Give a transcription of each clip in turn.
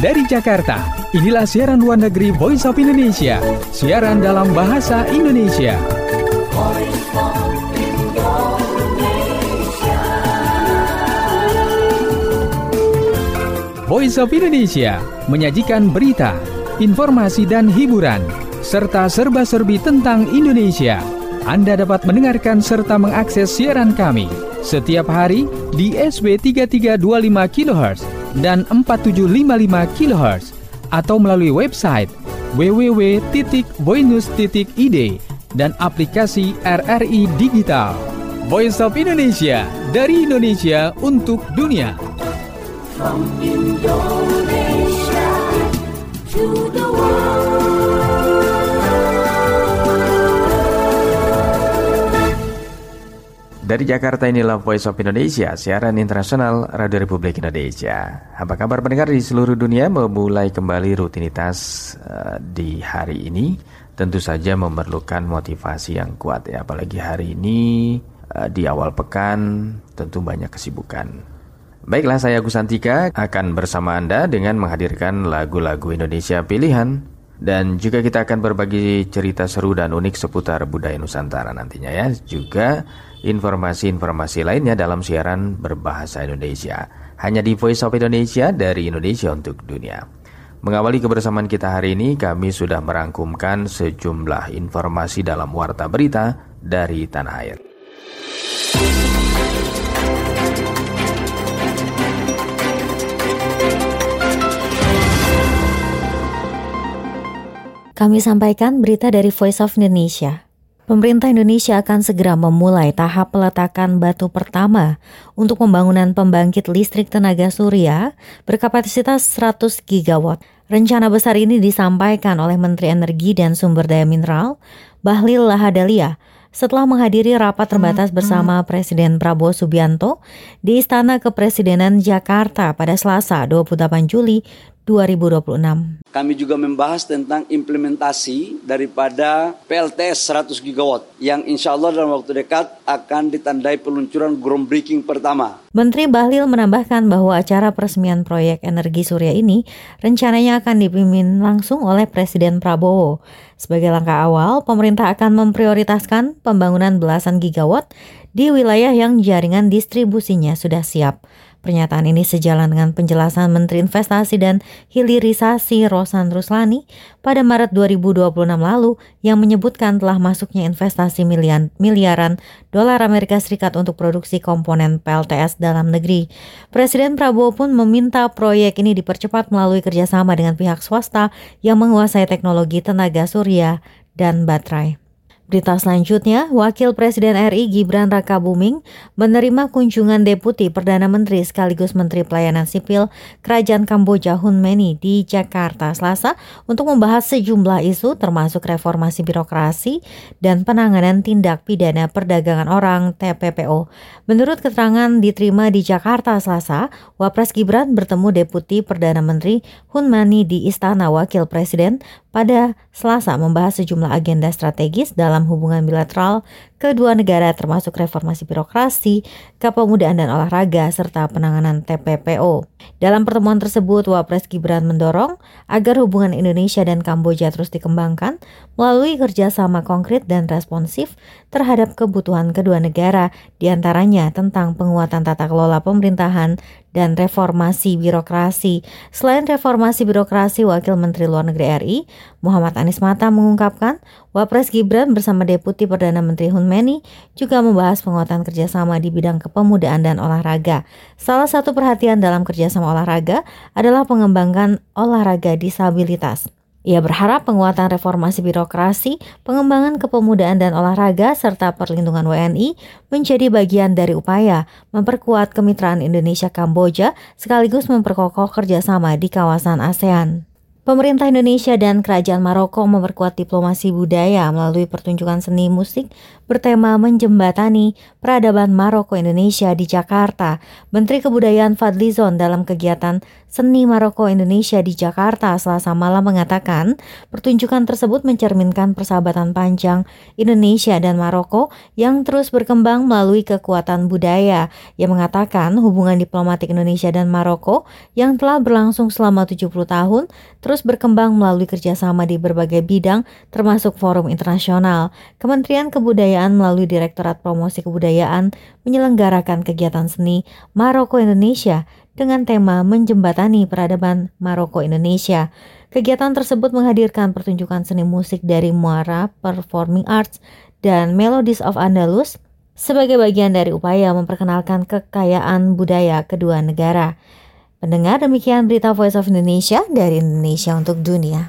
Dari Jakarta, inilah siaran luar negeri Voice of Indonesia. Siaran dalam bahasa Indonesia. Voice of Indonesia menyajikan berita, informasi dan hiburan, serta serba-serbi tentang Indonesia. Anda dapat mendengarkan serta mengakses siaran kami setiap hari di SW 3325 kHz dan 4755 kHz atau melalui website www.voinews.id dan aplikasi RRI Digital. Voice of Indonesia, dari Indonesia untuk dunia. From Indonesia to the world. Dari Jakarta, inilah Voice of Indonesia, siaran internasional Radio Republik Indonesia. Apa kabar pendengar di seluruh dunia? Memulai kembali rutinitas di hari ini tentu saja memerlukan motivasi yang kuat ya. Apalagi hari ini di awal pekan tentu banyak kesibukan. Baiklah, saya Agus Santika akan bersama Anda dengan menghadirkan lagu-lagu Indonesia pilihan. Dan juga kita akan berbagi cerita seru dan unik seputar budaya Nusantara nantinya ya. Juga informasi-informasi lainnya dalam siaran berbahasa Indonesia. Hanya di Voice of Indonesia, dari Indonesia untuk dunia. Mengawali kebersamaan kita hari ini, kami sudah merangkumkan sejumlah informasi dalam warta berita dari tanah air. Kami sampaikan berita dari Voice of Indonesia. Pemerintah Indonesia akan segera memulai tahap peletakan batu pertama untuk pembangunan pembangkit listrik tenaga surya berkapasitas 100 gigawatt. Rencana besar ini disampaikan oleh Menteri Energi dan Sumber Daya Mineral, Bahlil Lahadalia, setelah menghadiri rapat terbatas bersama Presiden Prabowo Subianto di Istana Kepresidenan Jakarta pada Selasa 28 Juli 2026. Kami juga membahas tentang implementasi daripada PLTS 100 gigawatt yang insya Allah dalam waktu dekat akan ditandai peluncuran groundbreaking pertama. Menteri Bahlil menambahkan bahwa acara peresmian proyek energi surya ini rencananya akan dipimpin langsung oleh Presiden Prabowo. Sebagai langkah awal, pemerintah akan memprioritaskan pembangunan belasan gigawatt di wilayah yang jaringan distribusinya sudah siap. Pernyataan ini sejalan dengan penjelasan Menteri Investasi dan Hilirisasi Rosan Ruslani pada Maret 2026 lalu yang menyebutkan telah masuknya investasi miliaran dolar Amerika Serikat untuk produksi komponen PLTS dalam negeri. Presiden Prabowo pun meminta proyek ini dipercepat melalui kerjasama dengan pihak swasta yang menguasai teknologi tenaga surya dan baterai. Berita selanjutnya, Wakil Presiden RI Gibran Rakabuming menerima kunjungan Deputi Perdana Menteri sekaligus Menteri Pelayanan Sipil Kerajaan Kamboja Hun Meni di Jakarta Selasa untuk membahas sejumlah isu termasuk reformasi birokrasi dan penanganan tindak pidana perdagangan orang (TPPO). Menurut keterangan diterima di Jakarta Selasa, Wapres Gibran bertemu Deputi Perdana Menteri Hun Meni di Istana Wakil Presiden pada Selasa membahas sejumlah agenda strategis dalam hubungan bilateral kedua negara termasuk reformasi birokrasi, kepemudaan dan olahraga, serta penanganan TPPO. Dalam pertemuan tersebut, Wapres Gibran mendorong agar hubungan Indonesia dan Kamboja terus dikembangkan melalui kerjasama konkret dan responsif terhadap kebutuhan kedua negara, diantaranya tentang penguatan tata kelola pemerintahan dan reformasi birokrasi. Selain reformasi birokrasi, Wakil Menteri Luar Negeri RI, Muhammad Anies Mata mengungkapkan, Wapres Gibran bersama Deputi Perdana Menteri Hun Meni juga membahas penguatan kerjasama di bidang kepemudaan dan olahraga. Salah satu perhatian dalam kerjasama olahraga adalah pengembangan olahraga disabilitas. Ia berharap penguatan reformasi birokrasi, pengembangan kepemudaan dan olahraga, serta perlindungan WNI menjadi bagian dari upaya memperkuat kemitraan Indonesia-Kamboja sekaligus memperkokoh kerjasama di kawasan ASEAN. Pemerintah Indonesia dan Kerajaan Maroko memperkuat diplomasi budaya melalui pertunjukan seni musik bertema menjembatani peradaban Maroko Indonesia di Jakarta. Menteri Kebudayaan Fadlizon dalam kegiatan Seni Maroko Indonesia di Jakarta Selasa malam mengatakan pertunjukan tersebut mencerminkan persahabatan panjang Indonesia dan Maroko yang terus berkembang melalui kekuatan budaya. Ia mengatakan hubungan diplomatik Indonesia dan Maroko yang telah berlangsung selama 70 tahun terus berkembang melalui kerjasama di berbagai bidang termasuk forum internasional. Kementerian Kebudayaan melalui Direktorat Promosi Kebudayaan menyelenggarakan kegiatan seni Maroko Indonesia dengan tema menjembatani peradaban Maroko Indonesia. Kegiatan tersebut menghadirkan pertunjukan seni musik dari Muara Performing Arts dan Melodies of Andalus sebagai bagian dari upaya memperkenalkan kekayaan budaya kedua negara. Pendengar, demikian berita Voice of Indonesia dari Indonesia untuk dunia.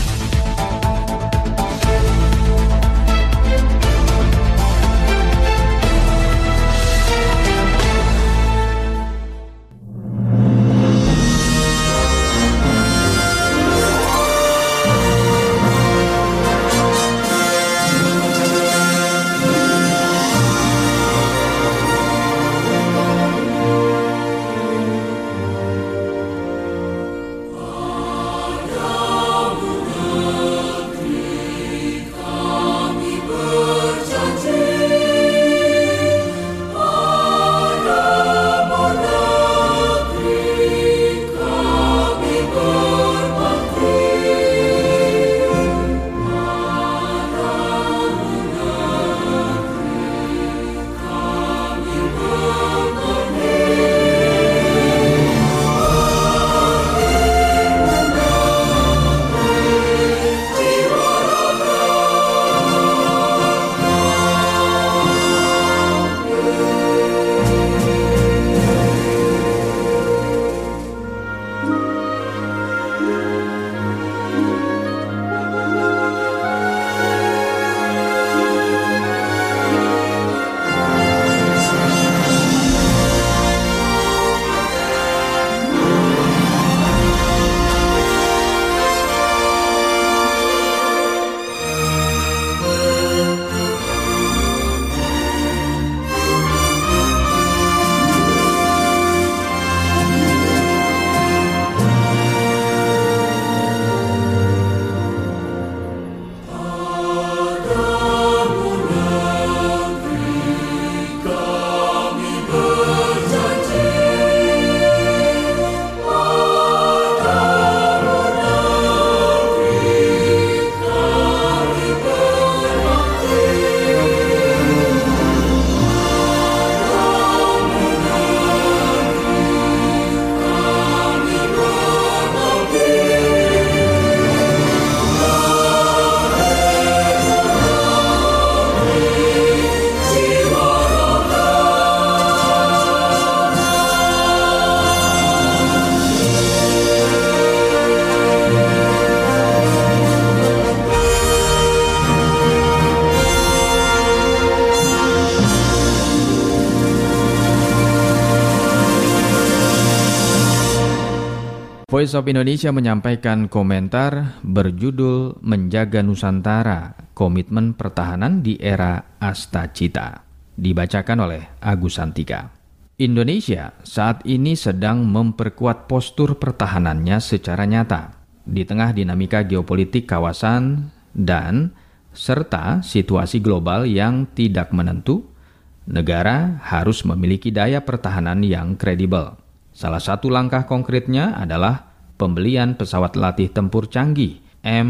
Voice of Indonesia menyampaikan komentar berjudul Menjaga Nusantara, Komitmen Pertahanan di Era Astacita. Dibacakan oleh Agus Santika. Indonesia saat ini sedang memperkuat postur pertahanannya secara nyata di tengah dinamika geopolitik kawasan dan serta situasi global yang tidak menentu. Negara harus memiliki daya pertahanan yang kredibel. Salah satu langkah konkretnya adalah pembelian pesawat latih tempur canggih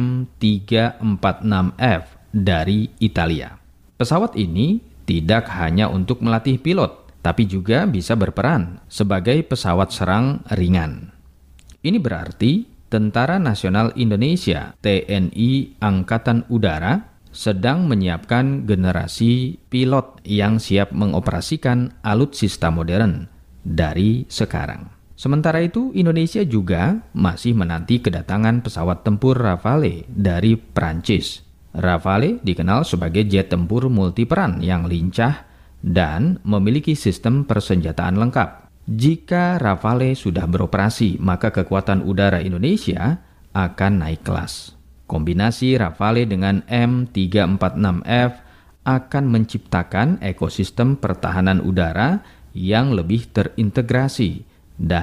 M346F dari Italia. Pesawat ini tidak hanya untuk melatih pilot, tapi juga bisa berperan sebagai pesawat serang ringan. Ini berarti Tentara Nasional Indonesia (TNI) Angkatan Udara sedang menyiapkan generasi pilot yang siap mengoperasikan alutsista modern dari sekarang. Sementara itu, Indonesia juga masih menanti kedatangan pesawat tempur Rafale dari Prancis. Rafale dikenal sebagai jet tempur multiperan yang lincah dan memiliki sistem persenjataan lengkap. Jika Rafale sudah beroperasi, maka kekuatan udara Indonesia akan naik kelas. Kombinasi Rafale dengan M346F akan menciptakan ekosistem pertahanan udara yang lebih terintegrasi dan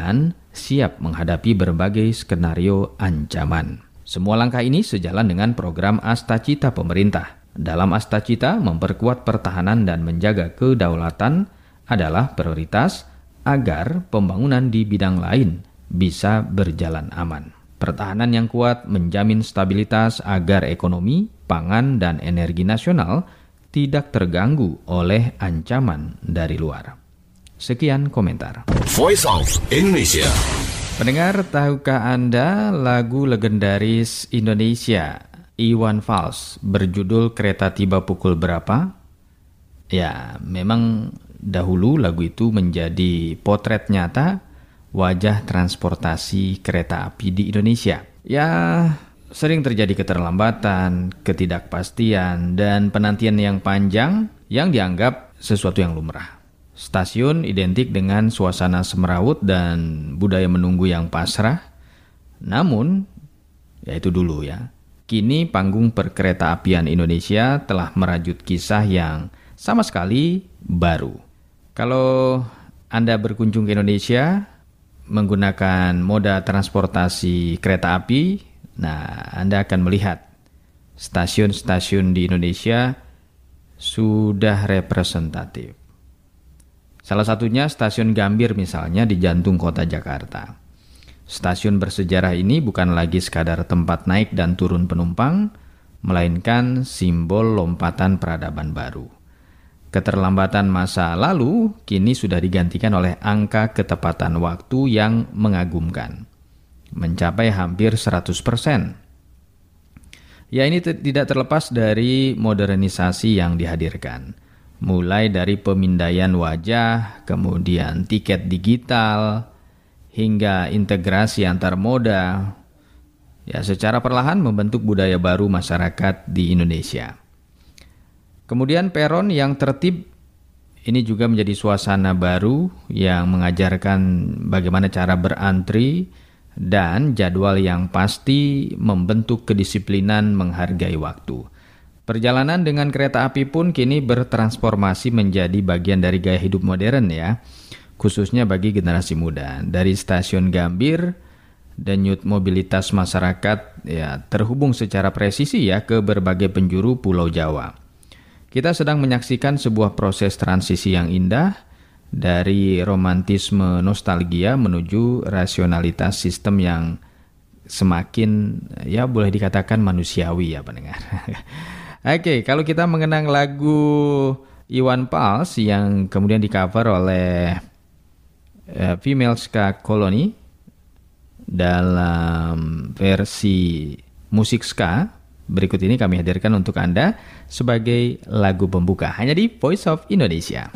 siap menghadapi berbagai skenario ancaman. Semua langkah ini sejalan dengan program Astacita pemerintah. Dalam Astacita, memperkuat pertahanan dan menjaga kedaulatan adalah prioritas agar pembangunan di bidang lain bisa berjalan aman. Pertahanan yang kuat menjamin stabilitas agar ekonomi, pangan, dan energi nasional tidak terganggu oleh ancaman dari luar. Sekian komentar. Voice of Indonesia. Pendengar, tahukah Anda lagu legendaris Indonesia Iwan Fals berjudul Kereta Tiba Pukul Berapa? Ya, memang dahulu lagu itu menjadi potret nyata wajah transportasi kereta api di Indonesia. Ya, sering terjadi keterlambatan, ketidakpastian, dan penantian yang panjang yang dianggap sesuatu yang lumrah. Stasiun identik dengan suasana semrawut dan budaya menunggu yang pasrah. Namun, ya itu dulu ya. Kini panggung perkeretaapian Indonesia telah merajut kisah yang sama sekali baru. Kalau Anda berkunjung ke Indonesia menggunakan moda transportasi kereta api, nah Anda akan melihat stasiun-stasiun di Indonesia sudah representatif. Salah satunya Stasiun Gambir misalnya di jantung kota Jakarta. Stasiun bersejarah ini bukan lagi sekadar tempat naik dan turun penumpang, melainkan simbol lompatan peradaban baru. Keterlambatan masa lalu kini sudah digantikan oleh angka ketepatan waktu yang mengagumkan, mencapai hampir 100%. Ya, ini tidak terlepas dari modernisasi yang dihadirkan. Mulai dari pemindaian wajah, kemudian tiket digital, hingga integrasi antar moda, ya secara perlahan membentuk budaya baru masyarakat di Indonesia. Kemudian peron yang tertib, ini juga menjadi suasana baru yang mengajarkan bagaimana cara berantri dan jadwal yang pasti membentuk kedisiplinan menghargai waktu. Perjalanan dengan kereta api pun kini bertransformasi menjadi bagian dari gaya hidup modern ya, khususnya bagi generasi muda. Dari Stasiun Gambir, denyut mobilitas masyarakat ya terhubung secara presisi ya ke berbagai penjuru Pulau Jawa. Kita sedang menyaksikan sebuah proses transisi yang indah dari romantisme nostalgia menuju rasionalitas sistem yang semakin ya boleh dikatakan manusiawi ya pendengar. Oke, kalau kita mengenang lagu Iwan Fals yang kemudian di-cover oleh Female Ska Colony dalam versi musik ska, berikut ini kami hadirkan untuk Anda sebagai lagu pembuka hanya di Voice of Indonesia.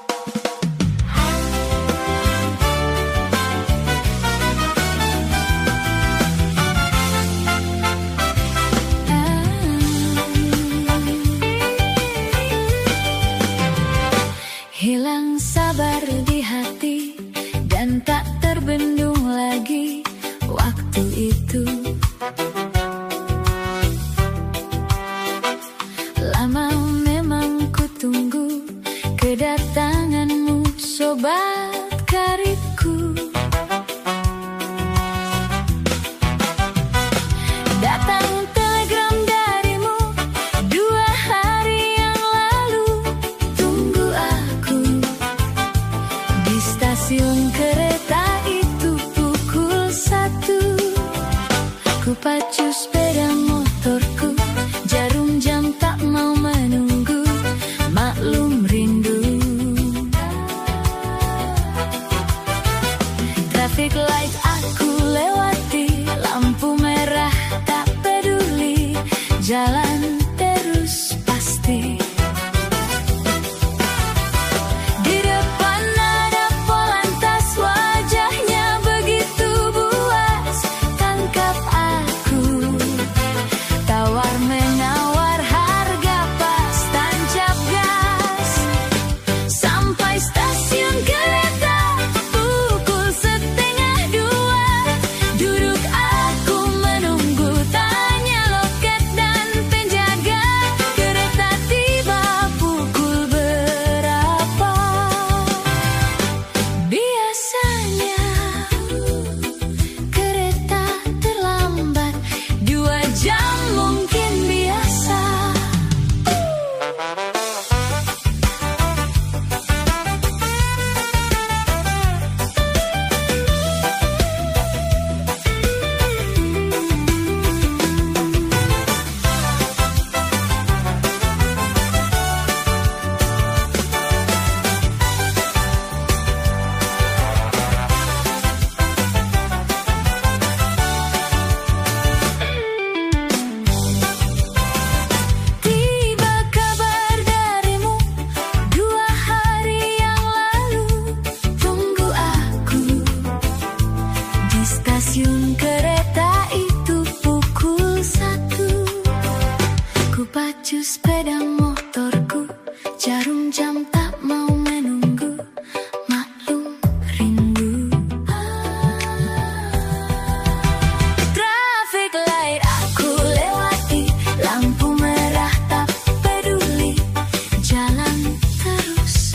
Hilang sabar di hati dan tak terbendung lagi waktu itu. Lama memang ku tunggu kedatanganmu, sobat karibku. Datang telegram darimu 2 hari yang lalu. Tunggu aku di stasiun kereta itu pukul 1. Ku pacu sepeda motorku, jarum jam tak mau menunggu. Maklum rindu motorku, jarum jam tak mau menunggu, maklum rindu. Traffic light aku lewati, lampu merah tak peduli, jalan terus.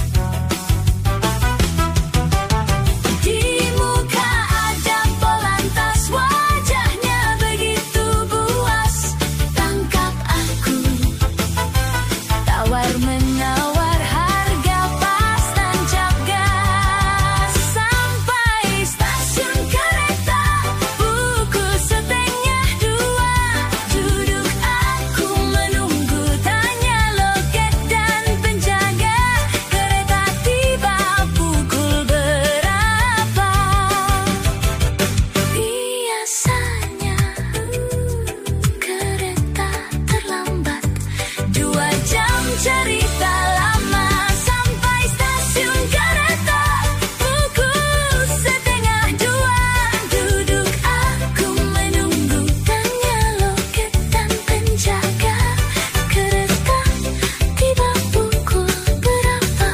Di muka ada polantas, wajahnya begitu buas, tangkap aku. Tawar menawar harga pas tancap gas. Sampai stasiun kereta pukul 1:30. Duduk aku menunggu, tanya loket dan penjaga, kereta tiba pukul berapa. Biasanya kereta terlambat 2 jam, cerita lama sampai stasiun kereta pukul 1:30. Duduk aku menunggu, tanya loket dan penjaga, kereta tiba pukul berapa.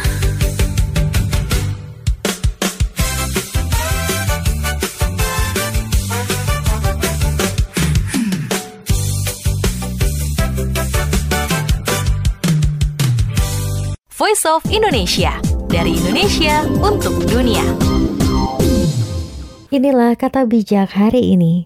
Voice of Indonesia, dari Indonesia untuk dunia. Inilah kata bijak hari ini.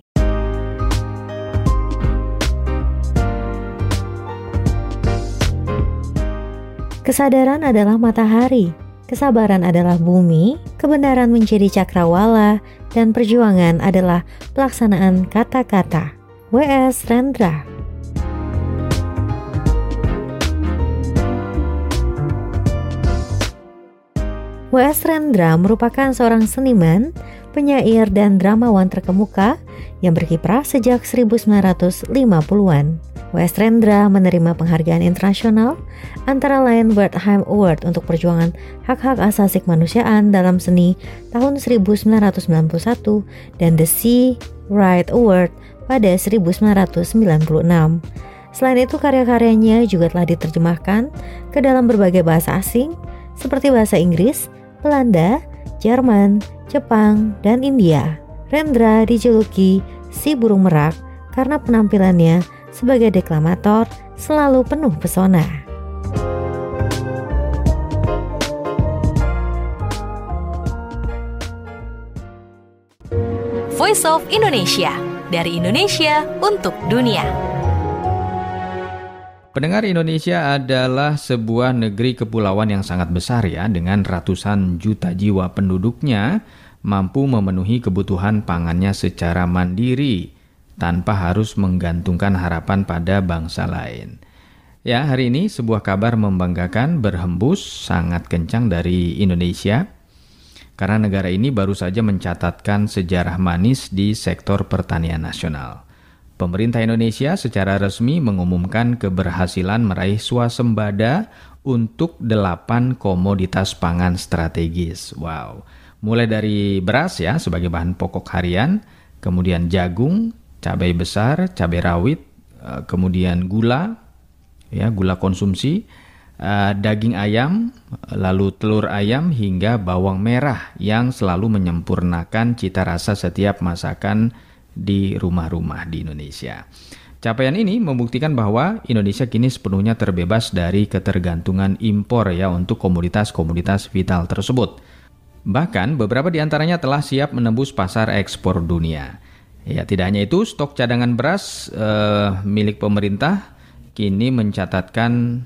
Kesadaran adalah matahari, kesabaran adalah bumi, kebenaran menjadi cakrawala, dan perjuangan adalah pelaksanaan kata-kata. W.S. Rendra. W.S. Rendra merupakan seorang seniman, penyair, dan dramawan terkemuka yang berkiprah sejak 1950-an. W.S. Rendra menerima penghargaan internasional, antara lain Wertheim Award untuk perjuangan hak-hak asasi kemanusiaan dalam seni tahun 1991 dan The Sea Right Award pada 1996. Selain itu, karya-karyanya juga telah diterjemahkan ke dalam berbagai bahasa asing seperti bahasa Inggris, Belanda, Jerman, Jepang, dan India. Rendra dijuluki si burung merak karena penampilannya sebagai deklamator selalu penuh pesona. Voice of Indonesia, dari Indonesia untuk dunia. Pendengar, Indonesia adalah sebuah negeri kepulauan yang sangat besar ya, dengan ratusan juta jiwa penduduknya, mampu memenuhi kebutuhan pangannya secara mandiri tanpa harus menggantungkan harapan pada bangsa lain. Ya, hari ini sebuah kabar membanggakan berhembus sangat kencang dari Indonesia, karena negara ini baru saja mencatatkan sejarah manis di sektor pertanian nasional. Pemerintah Indonesia secara resmi mengumumkan keberhasilan meraih swasembada untuk 8 komoditas pangan strategis. Wow. Mulai dari beras ya sebagai bahan pokok harian, kemudian jagung, cabai besar, cabai rawit, kemudian gula, ya gula konsumsi, daging ayam, lalu telur ayam hingga bawang merah yang selalu menyempurnakan cita rasa setiap masakan di rumah-rumah di Indonesia. Capaian ini membuktikan bahwa Indonesia kini sepenuhnya terbebas dari ketergantungan impor ya untuk komoditas-komoditas vital tersebut. Bahkan beberapa di antaranya telah siap menembus pasar ekspor dunia. Ya, tidak hanya itu, stok cadangan beras milik pemerintah kini mencatatkan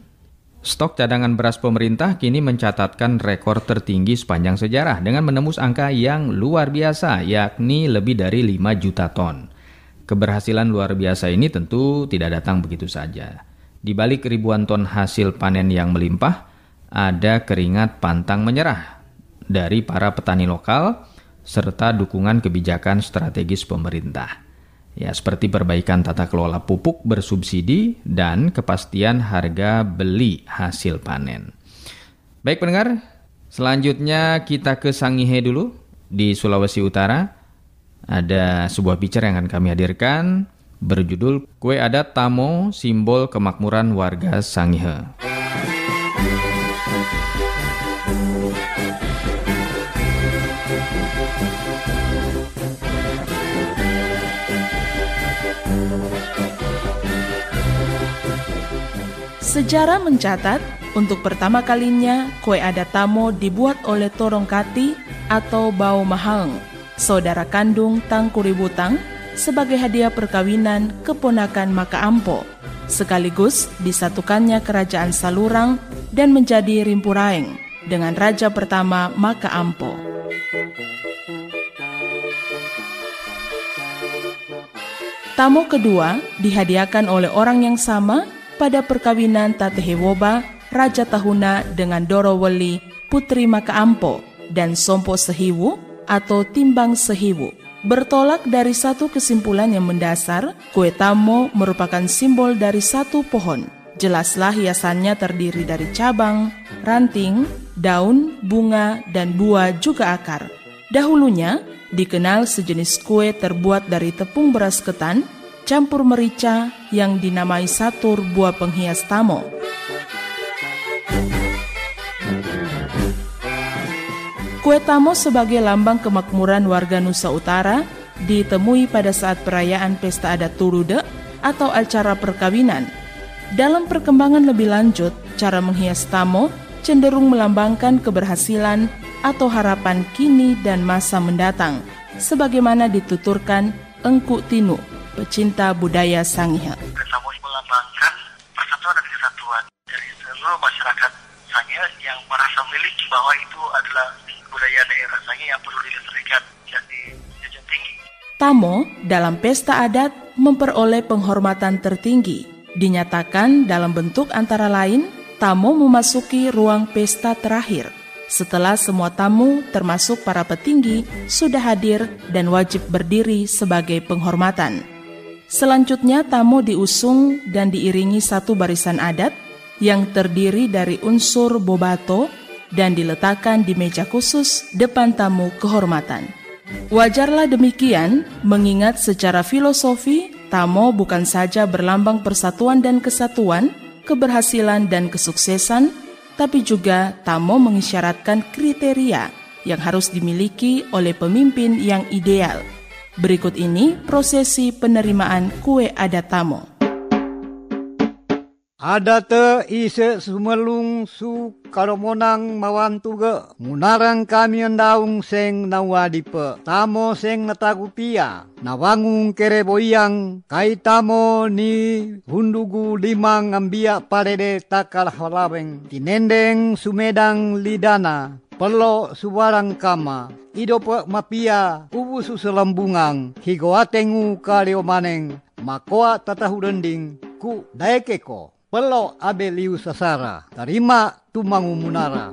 rekor tertinggi sepanjang sejarah dengan menembus angka yang luar biasa, yakni lebih dari 5 juta ton. Keberhasilan luar biasa ini tentu tidak datang begitu saja. Di balik ribuan ton hasil panen yang melimpah, ada keringat pantang menyerah dari para petani lokal serta dukungan kebijakan strategis pemerintah. Ya, seperti perbaikan tata kelola pupuk bersubsidi dan kepastian harga beli hasil panen. Baik pendengar, selanjutnya kita ke Sangihe dulu di Sulawesi Utara. Ada sebuah feature yang akan kami hadirkan berjudul Kue Adat Tamo, Simbol Kemakmuran Warga Sangihe. Sejarah mencatat, untuk pertama kalinya kue adat Tamo dibuat oleh Torong Kati atau Bau Mahaeng, saudara kandung Tangku Ributang, sebagai hadiah perkawinan keponakan Maka Ampo, sekaligus disatukannya kerajaan Salurang dan menjadi Rimpuraeng dengan raja pertama Maka Ampo. Tamo kedua dihadiahkan oleh orang yang sama pada perkawinan Tatehewoba, Raja Tahuna dengan Doroweli, Putri Maka Ampo, dan Sompo Sehiwu atau Timbang Sehiwu. Bertolak dari satu kesimpulan yang mendasar, kue Tamo merupakan simbol dari satu pohon. Jelaslah hiasannya terdiri dari cabang, ranting, daun, bunga, dan buah juga akar. Dahulunya dikenal sejenis kue terbuat dari tepung beras ketan, campur merica yang dinamai satur buah penghias Tamo. Kue Tamo sebagai lambang kemakmuran warga Nusa Utara ditemui pada saat perayaan pesta adat Turude atau acara perkawinan. Dalam perkembangan lebih lanjut, cara menghias Tamo cenderung melambangkan keberhasilan atau harapan kini dan masa mendatang, sebagaimana dituturkan Engku Tinu, pecinta budaya Sangihe. Tamo melambangkan persatuan dan kesatuan dari seluruh masyarakat Sangihe yang merasa memiliki bahwa itu adalah budaya daerah Sangihe yang perlu dilestarikan dan dijunjung tinggi. Tamo dalam pesta adat memperoleh penghormatan tertinggi. Dinyatakan dalam bentuk antara lain, Tamo memasuki ruang pesta terakhir setelah semua tamu termasuk para petinggi sudah hadir dan wajib berdiri sebagai penghormatan. Selanjutnya Tamo diusung dan diiringi satu barisan adat yang terdiri dari unsur bobato dan diletakkan di meja khusus depan tamu kehormatan. Wajarlah demikian, mengingat secara filosofi, Tamo bukan saja berlambang persatuan dan kesatuan, keberhasilan dan kesuksesan, tapi juga Tamo mengisyaratkan kriteria yang harus dimiliki oleh pemimpin yang ideal. Berikut ini prosesi penerimaan kue adat Tamo. Adate ise sumelung su karomonang mawantuge munarang kami endaung seng nawadipe Tamo seng natakupia nawangung kereboyang kai Tamo ni hundugu limang ambia parede takal halaweng tinendeng sumedang lidana pelo suwarang kama idope mapia kubu suselambungang higoatengu kaleo maneng makoa tatahudending ku daekeko pelo abe liu sasara, tarima tumangu munara.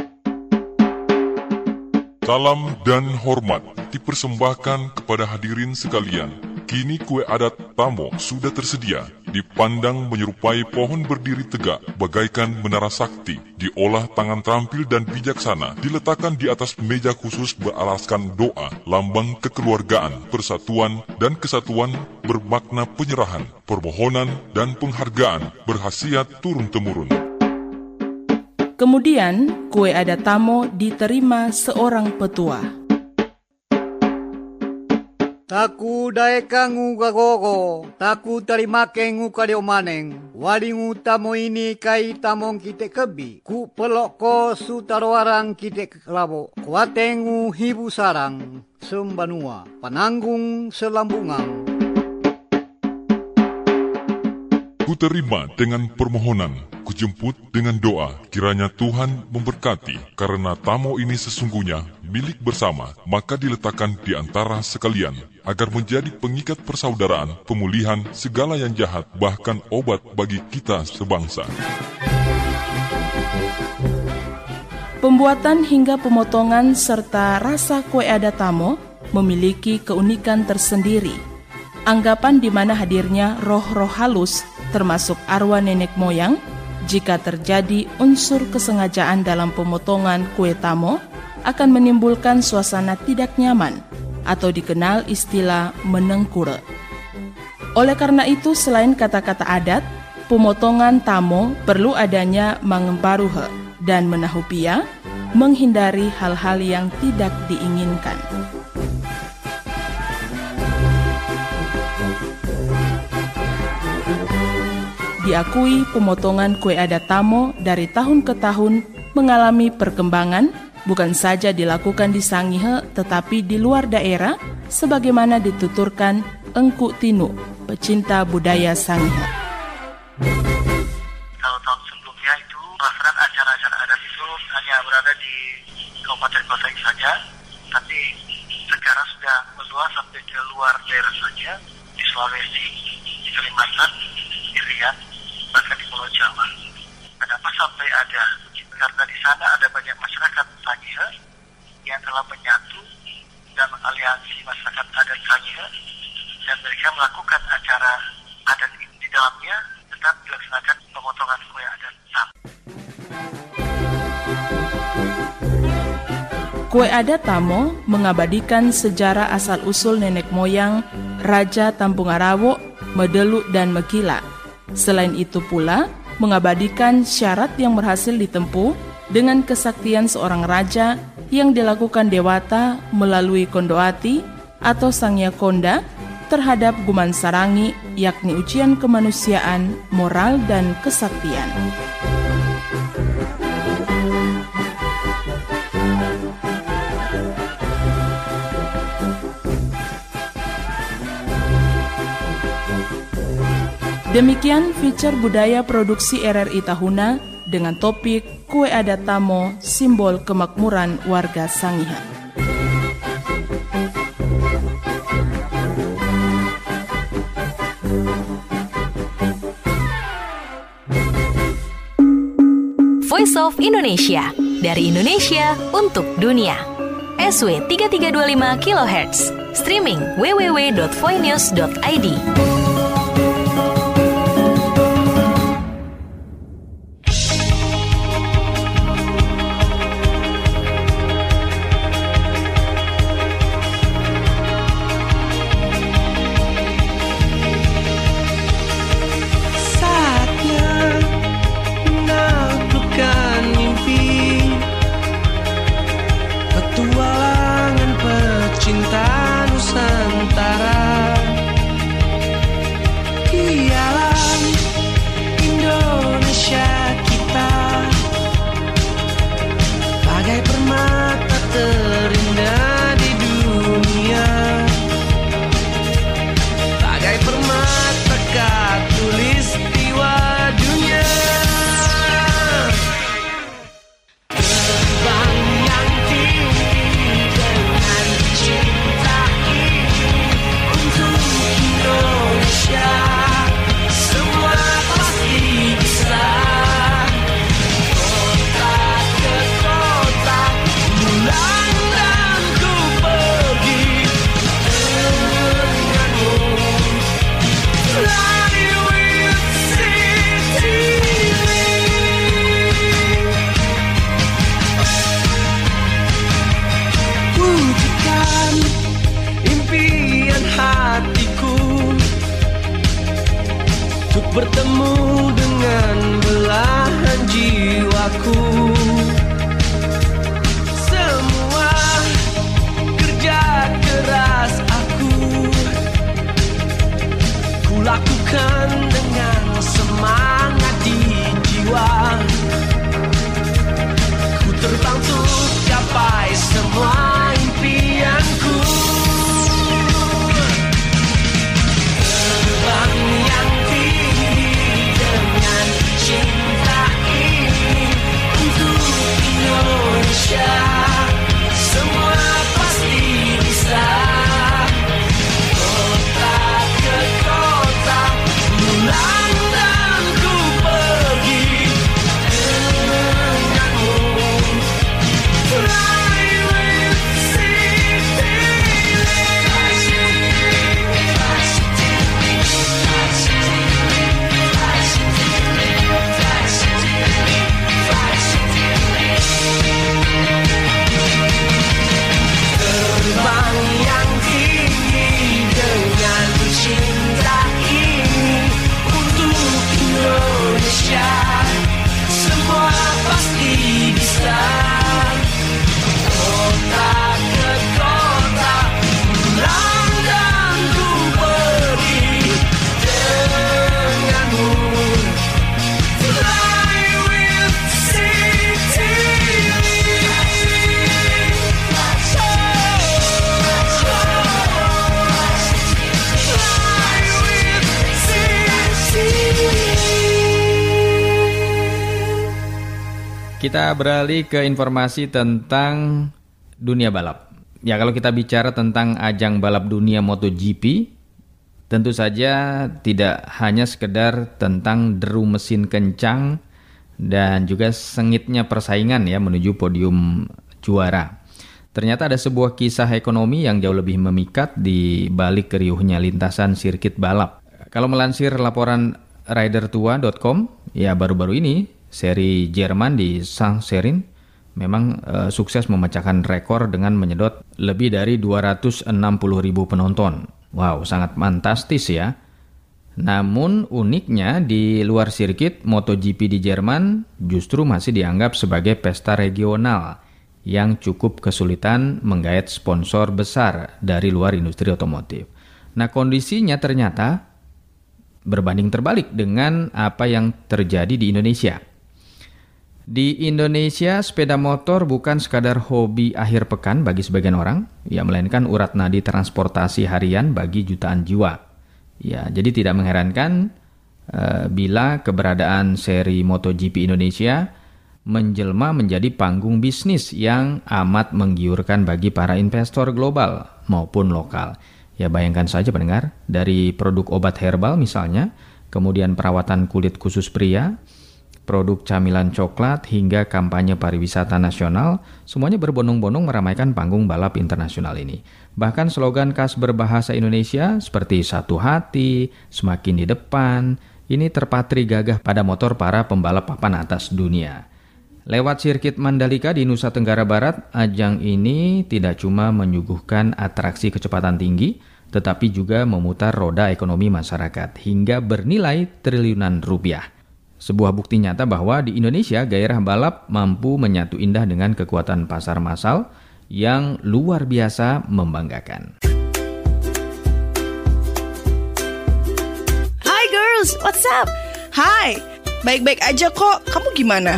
Salam dan hormat dipersembahkan kepada hadirin sekalian. Kini kue adat Tamo sudah tersedia, dipandang menyerupai pohon berdiri tegak bagaikan menara sakti, diolah tangan terampil dan bijaksana, diletakkan di atas meja khusus beralaskan doa, lambang kekeluargaan, persatuan dan kesatuan bermakna penyerahan, permohonan dan penghargaan berhasiat turun-temurun. Kemudian, kue adat Tamo diterima seorang petua. Taku daekangu kagogo, taku tarimake ngu kadeo maneng, walingu Tamo ini kai tamong kite kebi, ku pelok ko su taroarang kite kelabo, kuatengu hibu sarang, sembanua, pananggung selambungang. Ku terima dengan permohonan, ku jemput dengan doa, kiranya Tuhan memberkati, karena Tamo ini sesungguhnya milik bersama, maka diletakkan di antara sekalian, agar menjadi pengikat persaudaraan, pemulihan segala yang jahat, bahkan obat bagi kita sebangsa. Pembuatan hingga pemotongan serta rasa kue adat Tamo memiliki keunikan tersendiri. Anggapan di mana hadirnya roh-roh halus, termasuk arwah nenek moyang, jika terjadi unsur kesengajaan dalam pemotongan kue Tamo, akan menimbulkan suasana tidak nyaman, atau dikenal istilah menengkure. Oleh karena itu, selain kata-kata adat, pemotongan tamo perlu adanya mangemparuhe dan menahupia, menghindari hal-hal yang tidak diinginkan. Diakui pemotongan kue adat tamo dari tahun ke tahun mengalami perkembangan, bukan saja dilakukan di Sangihe tetapi di luar daerah, sebagaimana dituturkan Engku Tinu, pecinta budaya Sangihe. Kalau tahun sebelumnya itu pelaksanaan acara-acara adat itu hanya berada di kabupaten kota saja, tapi sekarang sudah meluas sampai ke luar daerah saja, di Sulawesi, di Kalimantan, di Riau, bahkan di Pulau Jawa. Kenapa sampai ada? Karena di sana ada banyak masyarakat Sangihe yang telah menyatu dan aliansi masyarakat adat Sangihe, dan mereka melakukan acara adat di dalamnya tetap dilaksanakan pemotongan kue adat tamo. Kue adat tamo mengabadikan sejarah asal-usul nenek moyang Raja Tampungarawo, Medelu, dan Mekila. Selain itu pula, mengabadikan syarat yang berhasil ditempuh dengan kesaktian seorang raja yang dilakukan Dewata melalui Kondoati atau Sangyakonda terhadap Guman Sarangi, yakni ujian kemanusiaan, moral, dan kesaktian. Demikian feature budaya produksi RRI Tahuna dengan topik kue adat tamo, simbol kemakmuran warga Sangihe. Voice of Indonesia, dari Indonesia untuk dunia. SW 3325 kHz, streaming www.voinews.id. kita beralih ke informasi tentang dunia balap. Ya, kalau kita bicara tentang ajang balap dunia MotoGP, tentu saja tidak hanya sekedar tentang deru mesin kencang dan juga sengitnya persaingan ya menuju podium juara. Ternyata ada sebuah kisah ekonomi yang jauh lebih memikat di balik keriuhnya lintasan sirkuit balap. Kalau melansir laporan ridertua.com, ya baru-baru ini seri Jerman di Sachsenring memang sukses memecahkan rekor dengan menyedot lebih dari 260.000 penonton. Wow, sangat fantastis ya. Namun uniknya di luar sirkuit, MotoGP di Jerman justru masih dianggap sebagai pesta regional yang cukup kesulitan menggait sponsor besar dari luar industri otomotif. Nah, kondisinya ternyata berbanding terbalik dengan apa yang terjadi di Indonesia. Di Indonesia, sepeda motor bukan sekadar hobi akhir pekan bagi sebagian orang, ya melainkan urat nadi transportasi harian bagi jutaan jiwa. Ya, jadi tidak mengherankan bila keberadaan seri MotoGP Indonesia menjelma menjadi panggung bisnis yang amat menggiurkan bagi para investor global maupun lokal. Ya, bayangkan saja pendengar, dari produk obat herbal misalnya, kemudian perawatan kulit khusus pria, produk camilan coklat hingga kampanye pariwisata nasional, semuanya berbondong-bondong meramaikan panggung balap internasional ini. Bahkan slogan khas berbahasa Indonesia seperti satu hati, semakin di depan, ini terpatri gagah pada motor para pembalap papan atas dunia. Lewat sirkuit Mandalika di Nusa Tenggara Barat, ajang ini tidak cuma menyuguhkan atraksi kecepatan tinggi, tetapi juga memutar roda ekonomi masyarakat hingga bernilai triliunan rupiah. Sebuah bukti nyata bahwa di Indonesia gairah balap mampu menyatu indah dengan kekuatan pasar massal yang luar biasa membanggakan. Hi girls, what's up? Hai, baik-baik aja kok. Kamu gimana?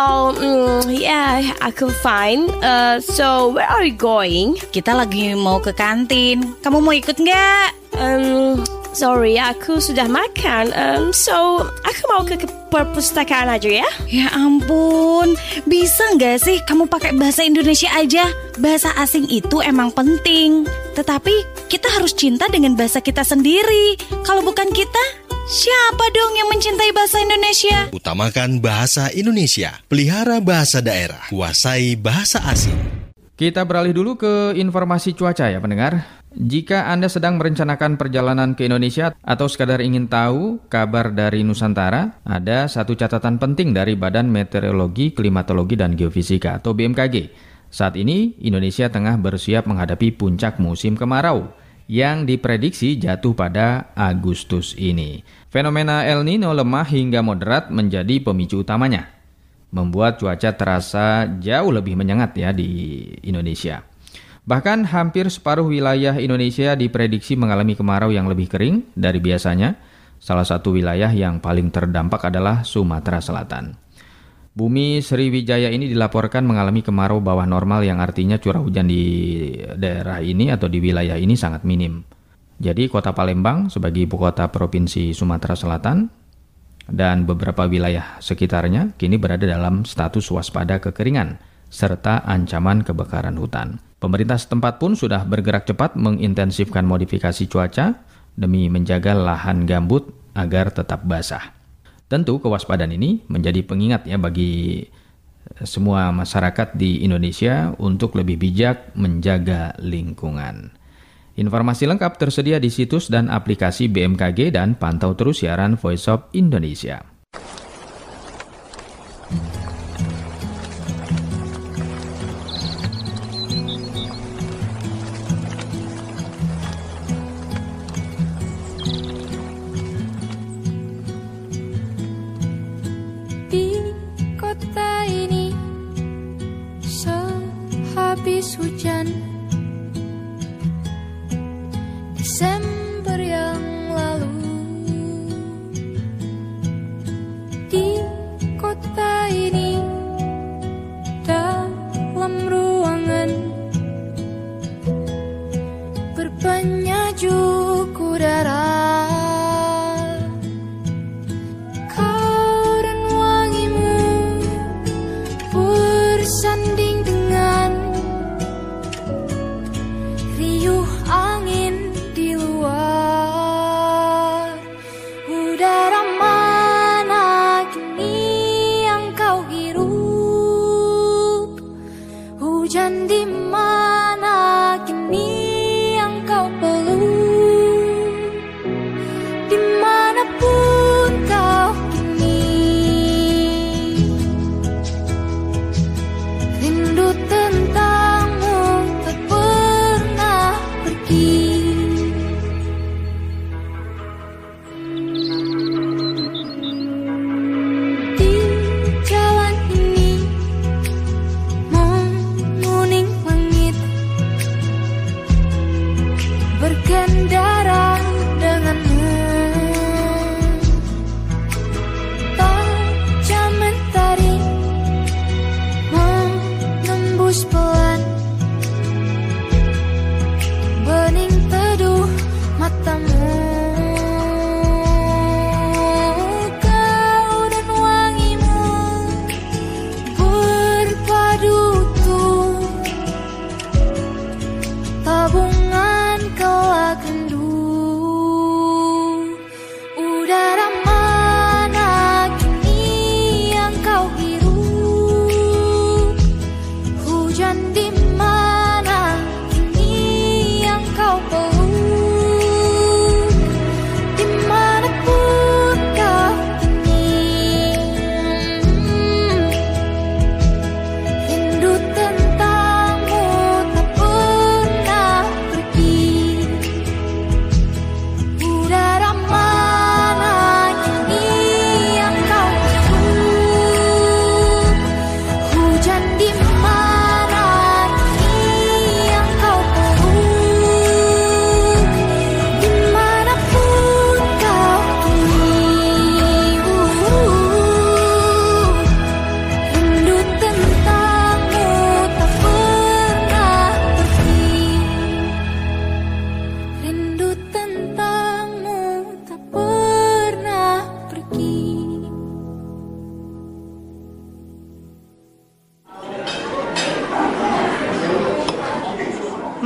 Yeah, aku fine. So, where are you going? Kita lagi mau ke kantin. Kamu mau ikut nggak? Sorry, aku sudah makan. So, aku mau ke perpustakaan aja ya. Ya ampun, bisa nggak sih kamu pakai bahasa Indonesia aja? Bahasa asing itu emang penting. Tetapi kita harus cinta dengan bahasa kita sendiri. Kalau bukan kita, siapa dong yang mencintai bahasa Indonesia? Utamakan bahasa Indonesia, pelihara bahasa daerah, kuasai bahasa asing. Kita beralih dulu ke informasi cuaca ya pendengar. Jika Anda sedang merencanakan perjalanan ke Indonesia atau sekadar ingin tahu kabar dari Nusantara, ada satu catatan penting dari Badan Meteorologi, Klimatologi, dan Geofisika atau BMKG. Saat ini Indonesia tengah bersiap menghadapi puncak musim kemarau yang diprediksi jatuh pada Agustus ini. Fenomena El Nino lemah hingga moderat menjadi pemicu utamanya, membuat cuaca terasa jauh lebih menyengat ya di Indonesia. Bahkan hampir separuh wilayah Indonesia diprediksi mengalami kemarau yang lebih kering dari biasanya. Salah satu wilayah yang paling terdampak adalah Sumatera Selatan. Bumi Sriwijaya ini dilaporkan mengalami kemarau bawah normal yang artinya curah hujan di daerah ini atau di wilayah ini sangat minim. Jadi Kota Palembang sebagai ibu kota Provinsi Sumatera Selatan dan beberapa wilayah sekitarnya kini berada dalam status waspada kekeringan serta ancaman kebakaran hutan. Pemerintah setempat pun sudah bergerak cepat mengintensifkan modifikasi cuaca demi menjaga lahan gambut agar tetap basah. Tentu kewaspadaan ini menjadi pengingat ya bagi semua masyarakat di Indonesia untuk lebih bijak menjaga lingkungan. Informasi lengkap tersedia di situs dan aplikasi BMKG dan pantau terus siaran Voice of Indonesia. Habis hujan Desember yang lalu di kota ini dalam ruangan berbanyakjuk udara kau dan wangimu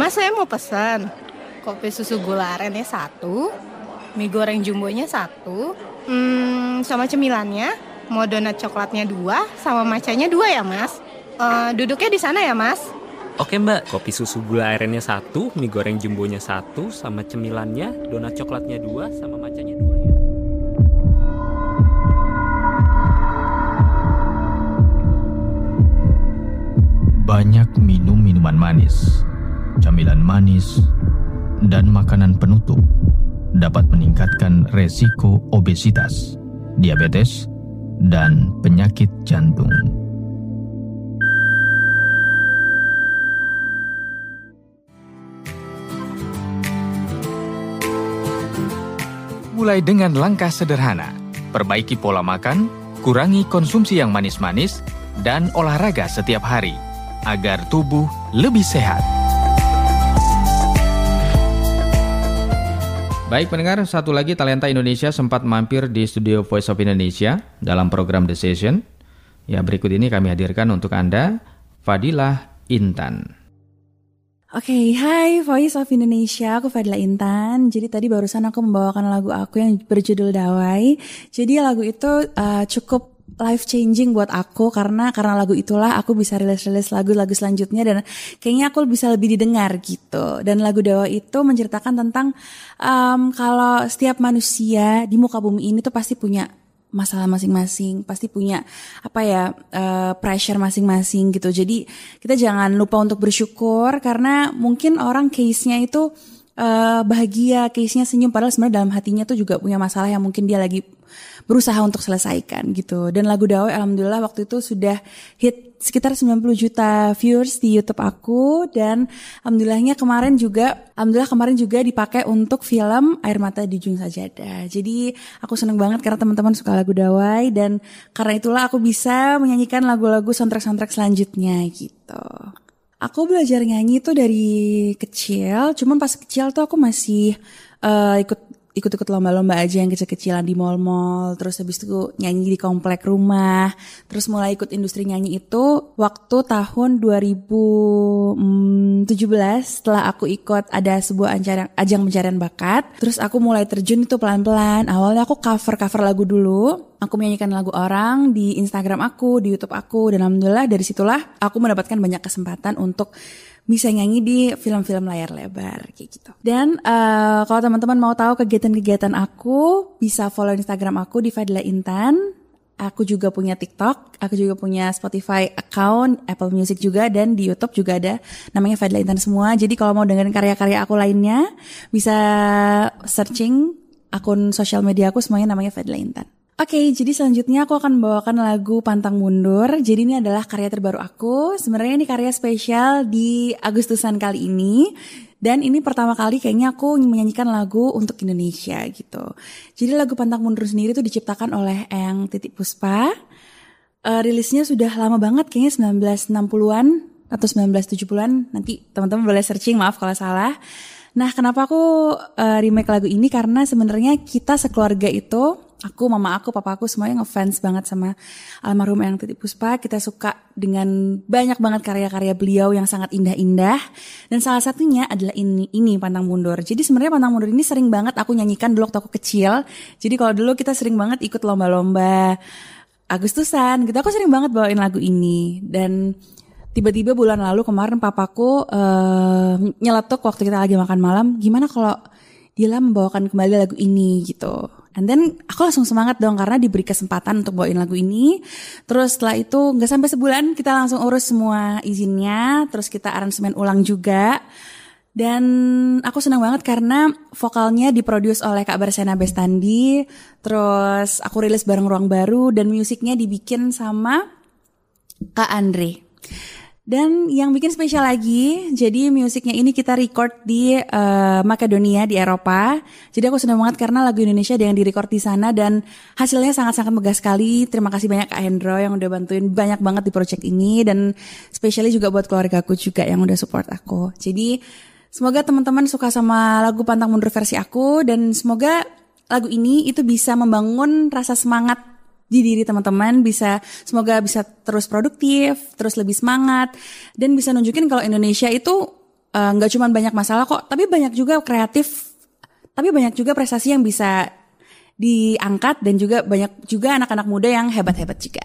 Mas, saya mau pesan kopi susu gula arennya 1, mie goreng jumbonya 1, sama cemilannya, mau donat coklatnya 2, sama macanya 2 ya Mas. Duduknya di sana ya Mas. Oke Mbak, kopi susu gula arennya 1, mie goreng jumbonya 1, sama cemilannya, donat coklatnya 2, sama macanya 2 ya. Banyak minum minuman manis, camilan manis, dan makanan penutup dapat meningkatkan resiko obesitas, diabetes, dan penyakit jantung. Mulai dengan langkah sederhana, perbaiki pola makan, kurangi konsumsi yang manis-manis, dan olahraga setiap hari, agar tubuh lebih sehat. Baik pendengar, satu lagi talenta Indonesia sempat mampir di studio Voice of Indonesia dalam program The Session. Ya, berikut ini kami hadirkan untuk Anda, Fadilah Intan. Oke, hai Voice of Indonesia, aku Fadilah Intan. Jadi tadi barusan aku membawakan lagu aku yang berjudul Dawai. Jadi lagu itu cukup life changing buat aku karena lagu itulah aku bisa rilis lagu-lagu selanjutnya dan kayaknya aku bisa lebih didengar gitu. Dan lagu Dawai itu menceritakan tentang kalau setiap manusia di muka bumi ini tuh pasti punya masalah masing-masing, pasti punya pressure masing-masing gitu. Jadi kita jangan lupa untuk bersyukur karena mungkin orang case-nya itu bahagia, case-nya senyum padahal sebenarnya dalam hatinya tuh juga punya masalah yang mungkin dia lagi berusaha untuk selesaikan gitu. Dan lagu Dawai alhamdulillah waktu itu sudah hit sekitar 90 juta viewers di YouTube aku dan alhamdulillah kemarin juga dipakai untuk film Air Mata di Ujung Sajadah. Jadi aku seneng banget karena teman-teman suka lagu Dawai dan karena itulah aku bisa menyanyikan lagu-lagu soundtrack selanjutnya gitu. Aku belajar nyanyi tuh dari kecil, cuman pas kecil tuh aku masih ikut lomba-lomba aja yang kecil-kecilan di mall-mall, terus habis itu nyanyi di komplek rumah, terus mulai ikut industri nyanyi itu waktu tahun 2017 setelah aku ikut ada sebuah ajang pencarian bakat, terus aku mulai terjun itu pelan-pelan. Awalnya aku cover lagu dulu, aku menyanyikan lagu orang di Instagram aku, di YouTube aku, dan alhamdulillah dari situlah aku mendapatkan banyak kesempatan untuk bisa nyanyi di film-film layar lebar kayak gitu. Dan kalau teman-teman mau tahu kegiatan-kegiatan aku, bisa follow Instagram aku di Fadilah Intan. Aku juga punya TikTok, aku juga punya Spotify account, Apple Music juga, dan di YouTube juga ada namanya Fadilah Intan semua. Jadi kalau mau dengerin karya-karya aku lainnya, bisa searching akun sosial media aku semuanya namanya Fadilah Intan. Oke, jadi selanjutnya aku akan membawakan lagu Pantang Mundur. Jadi ini adalah karya terbaru aku. Sebenarnya ini karya spesial di Agustusan kali ini. Dan ini pertama kali kayaknya aku menyanyikan lagu untuk Indonesia gitu. Jadi lagu Pantang Mundur sendiri itu diciptakan oleh Eyang Titiek Puspa. Rilisnya sudah lama banget, kayaknya 1960-an atau 1970-an. Nanti teman-teman boleh searching, maaf kalau salah. Nah, kenapa aku remake lagu ini? Karena sebenarnya kita sekeluarga itu, aku, mama aku, papa aku semuanya ngefans banget sama almarhum Eyang Titiek Puspa. Kita suka dengan banyak banget karya-karya beliau yang sangat indah-indah. Dan salah satunya adalah ini Pantang Mundur. Jadi sebenarnya Pantang Mundur ini sering banget aku nyanyikan dulu waktu aku kecil. Jadi kalau dulu kita sering banget ikut lomba-lomba Agustusan gitu. Aku sering banget bawain lagu ini. Dan tiba-tiba bulan lalu kemarin papaku nyeletuk waktu kita lagi makan malam, gimana kalau Dila membawakan kembali lagu ini gitu. And then aku langsung semangat dong karena diberi kesempatan untuk bawain lagu ini. Terus setelah itu gak sampai sebulan kita langsung urus semua izinnya, terus kita aransemen ulang juga. Dan aku senang banget karena vokalnya diproduce oleh Kak Barsena Bestandi. Terus aku rilis bareng Ruang Baru dan musiknya dibikin sama Kak Andre. Dan yang bikin spesial lagi, jadi musiknya ini kita record di Makedonia di Eropa. Jadi aku senang banget karena lagu Indonesia ada yang direcord di sana dan hasilnya sangat-sangat megah sekali. Terima kasih banyak Kak Hendro yang udah bantuin banyak banget di project ini dan spesialnya juga buat keluarga aku juga yang udah support aku. Jadi semoga teman-teman suka sama lagu Pantang Mundur versi aku dan semoga lagu ini itu bisa membangun rasa semangat di diri teman-teman, semoga bisa terus produktif, terus lebih semangat dan bisa nunjukin kalau Indonesia itu nggak cuma banyak masalah kok, tapi banyak juga prestasi yang bisa diangkat dan juga banyak juga anak-anak muda yang hebat-hebat juga.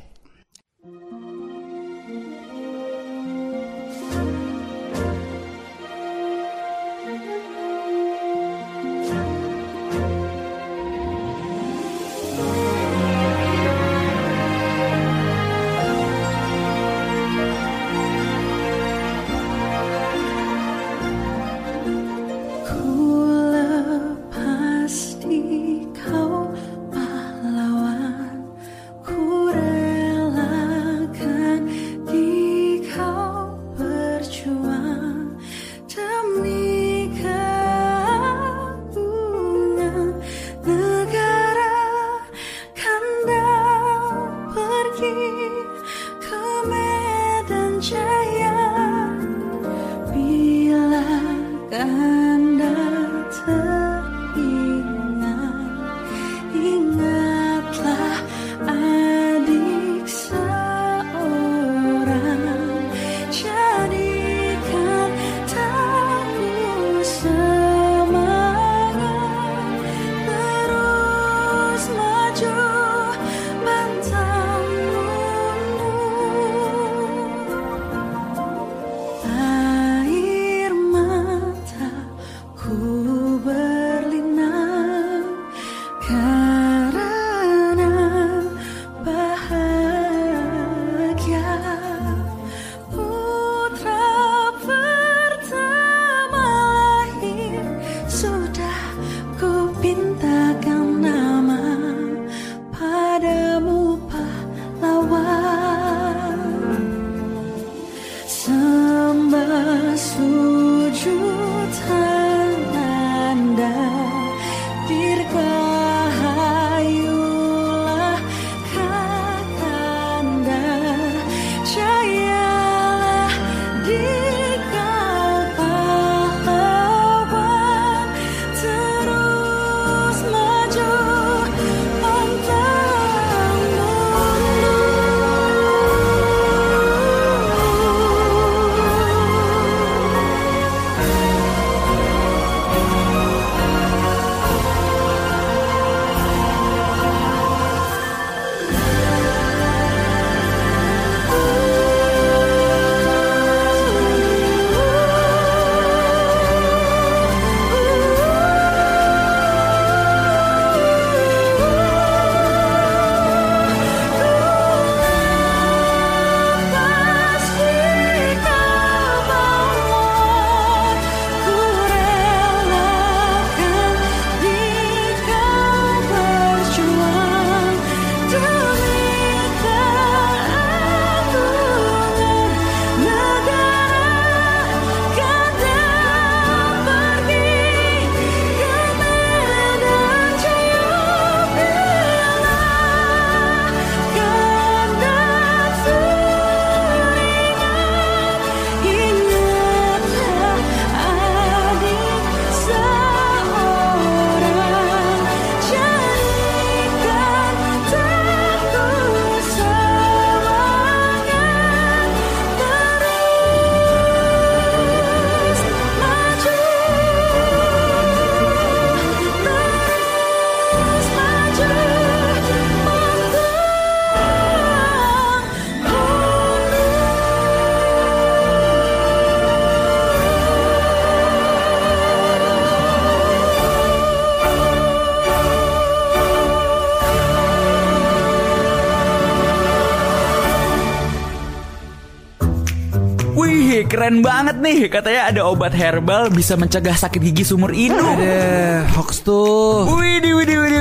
Wih, keren banget nih. Katanya ada obat herbal bisa mencegah sakit gigi seumur hidup. Ada hoax tuh. Widih.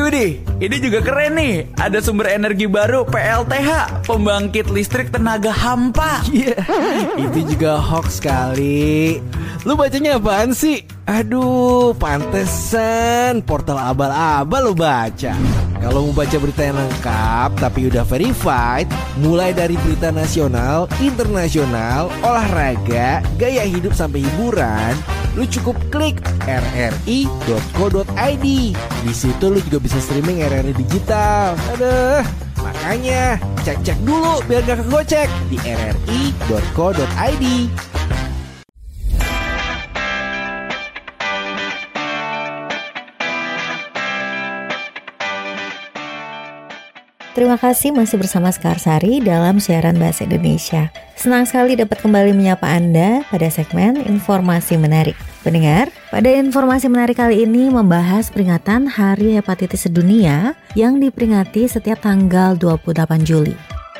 Ini juga keren nih. Ada sumber energi baru PLTH, pembangkit listrik tenaga hampa. Iya, itu juga hoax kali. Lu bacanya apaan sih? Aduh, pantesan portal abal-abal lu baca. Kalau mau baca berita yang lengkap tapi udah verified, mulai dari berita nasional, internasional, olahraga, gaya hidup sampai hiburan, lu cukup klik rri.co.id. Di situ lu juga bisa streaming RRI digital. Aduh, makanya cek dulu biar gak kegocek di rri.co.id. Terima kasih masih bersama Sekarsari dalam siaran Bahasa Indonesia. Senang sekali dapat kembali menyapa Anda pada segmen Informasi Menarik. Pendengar, pada informasi menarik kali ini membahas peringatan Hari Hepatitis Sedunia yang diperingati setiap tanggal 28 Juli.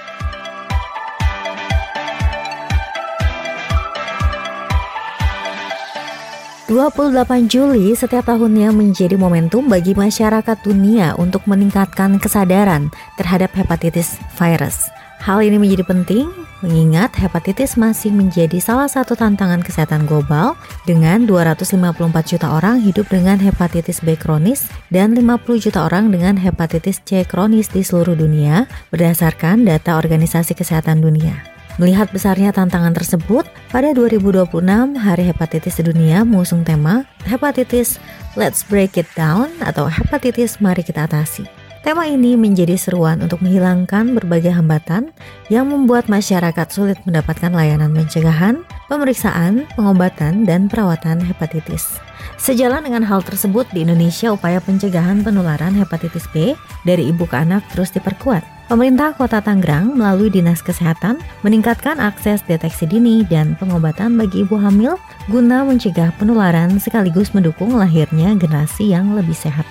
28 Juli setiap tahunnya menjadi momentum bagi masyarakat dunia untuk meningkatkan kesadaran terhadap hepatitis virus. Hal ini menjadi penting mengingat hepatitis masih menjadi salah satu tantangan kesehatan global dengan 254 juta orang hidup dengan hepatitis B kronis dan 50 juta orang dengan hepatitis C kronis di seluruh dunia berdasarkan data Organisasi Kesehatan Dunia. Melihat besarnya tantangan tersebut, pada 2026 Hari Hepatitis Sedunia mengusung tema Hepatitis Let's Break It Down atau Hepatitis Mari Kita Atasi. Tema ini menjadi seruan untuk menghilangkan berbagai hambatan yang membuat masyarakat sulit mendapatkan layanan pencegahan, pemeriksaan, pengobatan, dan perawatan hepatitis. Sejalan dengan hal tersebut, di Indonesia upaya pencegahan penularan hepatitis B dari ibu ke anak terus diperkuat. Pemerintah Kota Tangerang melalui Dinas Kesehatan meningkatkan akses deteksi dini dan pengobatan bagi ibu hamil guna mencegah penularan sekaligus mendukung lahirnya generasi yang lebih sehat.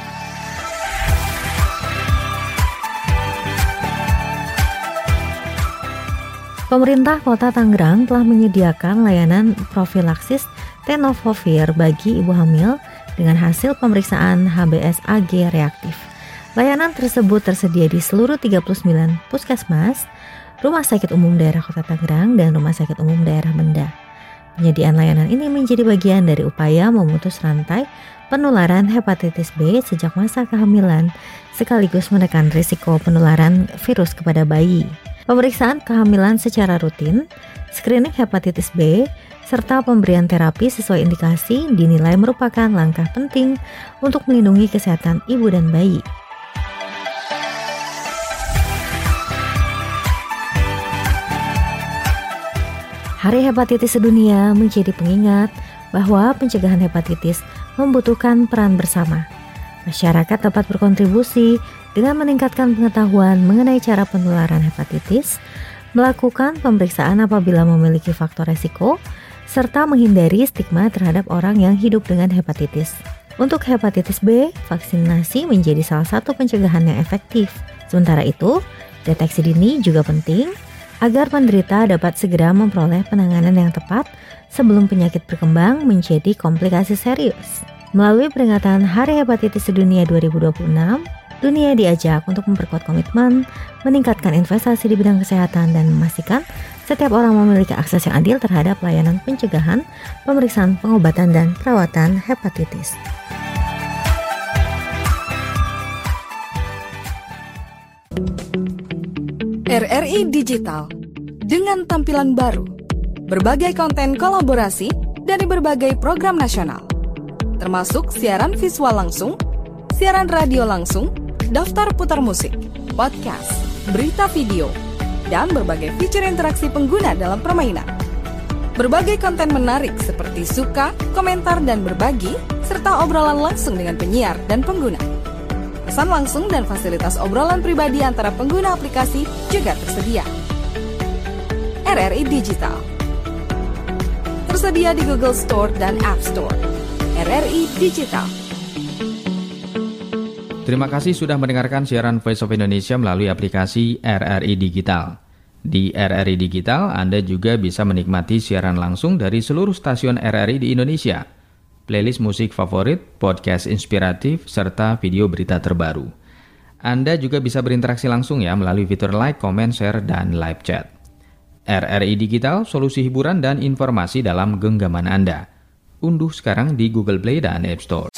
Pemerintah Kota Tangerang telah menyediakan layanan profilaksis tenofovir bagi ibu hamil dengan hasil pemeriksaan HBsAg reaktif. Layanan tersebut tersedia di seluruh 39 puskesmas, Rumah Sakit Umum Daerah Kota Tangerang, dan Rumah Sakit Umum Daerah Menda. Penyediaan layanan ini menjadi bagian dari upaya memutus rantai penularan hepatitis B sejak masa kehamilan, sekaligus menekan risiko penularan virus kepada bayi. Pemeriksaan kehamilan secara rutin, screening hepatitis B, serta pemberian terapi sesuai indikasi dinilai merupakan langkah penting untuk melindungi kesehatan ibu dan bayi. Hari Hepatitis Sedunia menjadi pengingat bahwa pencegahan hepatitis membutuhkan peran bersama. Masyarakat dapat berkontribusi dengan meningkatkan pengetahuan mengenai cara penularan hepatitis, melakukan pemeriksaan apabila memiliki faktor resiko, serta menghindari stigma terhadap orang yang hidup dengan hepatitis. Untuk hepatitis B, vaksinasi menjadi salah satu pencegahan yang efektif. Sementara itu, deteksi dini juga penting agar penderita dapat segera memperoleh penanganan yang tepat sebelum penyakit berkembang menjadi komplikasi serius. Melalui peringatan Hari Hepatitis Sedunia 2026, dunia diajak untuk memperkuat komitmen, meningkatkan investasi di bidang kesehatan, dan memastikan setiap orang memiliki akses yang adil terhadap layanan pencegahan, pemeriksaan, pengobatan, dan perawatan hepatitis. RRI Digital dengan tampilan baru, berbagai konten kolaborasi dari berbagai program nasional, termasuk siaran visual langsung, siaran radio langsung, daftar putar musik, podcast, berita video, dan berbagai fitur interaksi pengguna dalam permainan. Berbagai konten menarik seperti suka, komentar, dan berbagi, serta obrolan langsung dengan penyiar dan pengguna. Pesan langsung dan fasilitas obrolan pribadi antara pengguna aplikasi juga tersedia. RRI Digital tersedia di Google Store dan App Store. RRI Digital. Terima kasih sudah mendengarkan siaran Voice of Indonesia melalui aplikasi RRI Digital. Di RRI Digital, Anda juga bisa menikmati siaran langsung dari seluruh stasiun RRI di Indonesia, playlist musik favorit, podcast inspiratif, serta video berita terbaru. Anda juga bisa berinteraksi langsung ya melalui fitur like, comment, share, dan live chat. RRI Digital, solusi hiburan dan informasi dalam genggaman Anda. Unduh sekarang di Google Play dan App Store.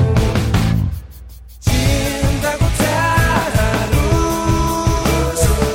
Cintaku tak harus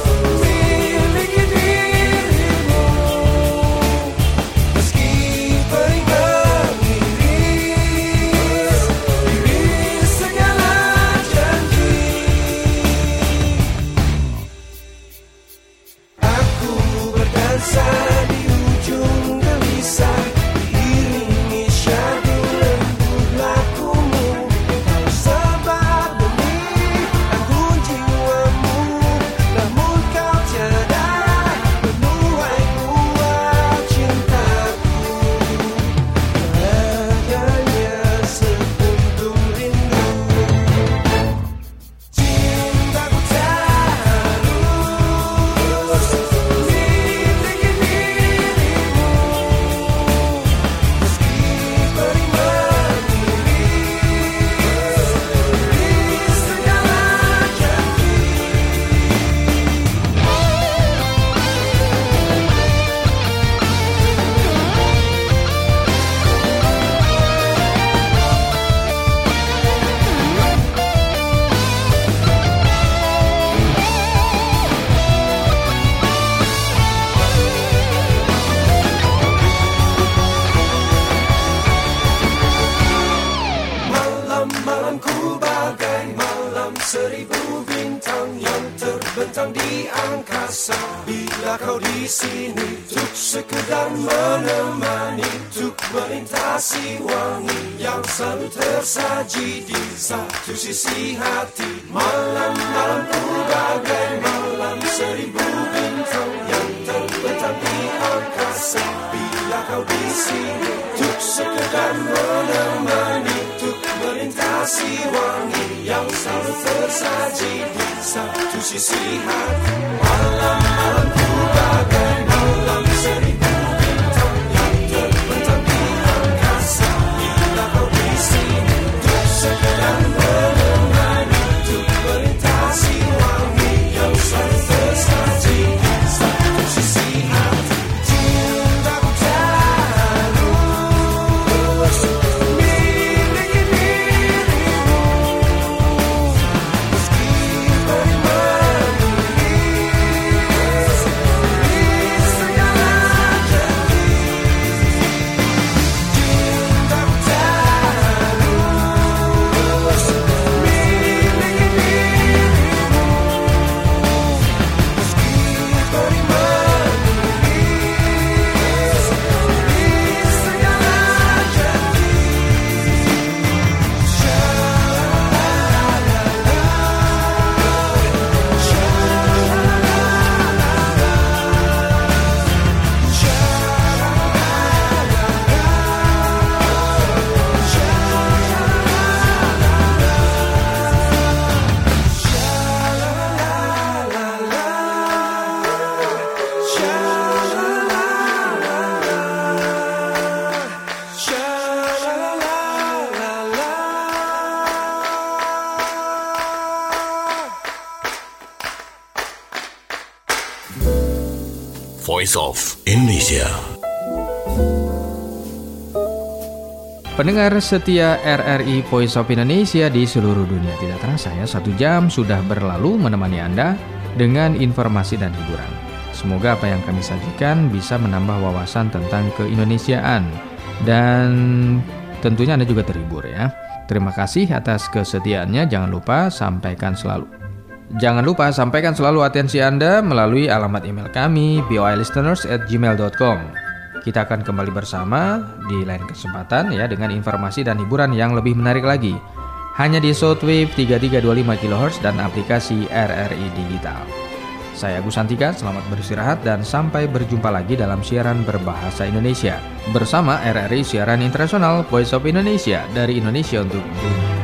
terbentang di angkasa. Bila kau di sini untuk sekedar menemani, untuk melintasi wangi yang selalu tersaji di satu sisi hati. Malam-malamku bagai malam seribu bintang yang terbentang di angkasa. Bila kau di sini untuk sekedar menemani, untuk melintasi wangi yang selalu tersaji di satu sisi hati. Malam-malamku bagai malam seribu bintang yang terbentang di angkasa. Bila kau di sini untuk sekedar menemani, untuk melintasi wangi yang selalu tersaji di satu sisi hati. Cintaku terus miliki dirimu, meski menulis di segala janji. Cintaku terus miliki dirimu, meski menulis di segala janji. Voice of Indonesia. Pendengar setia RRI Voice of Indonesia di seluruh dunia, tidak terasa ya 1 jam sudah berlalu menemani Anda dengan informasi dan hiburan. Semoga apa yang kami sajikan bisa menambah wawasan tentang keindonesiaan dan tentunya Anda juga terhibur ya. Terima kasih atas kesetiaannya. Jangan lupa sampaikan selalu atensi Anda melalui alamat email kami voilisteners@gmail.com. Kita akan kembali bersama di lain kesempatan ya dengan informasi dan hiburan yang lebih menarik lagi. Hanya di shortwave 3325 kHz dan aplikasi RRI Digital. Saya Agus Santika, selamat beristirahat dan sampai berjumpa lagi dalam siaran berbahasa Indonesia bersama RRI Siaran Internasional Voice of Indonesia dari Indonesia untuk dunia.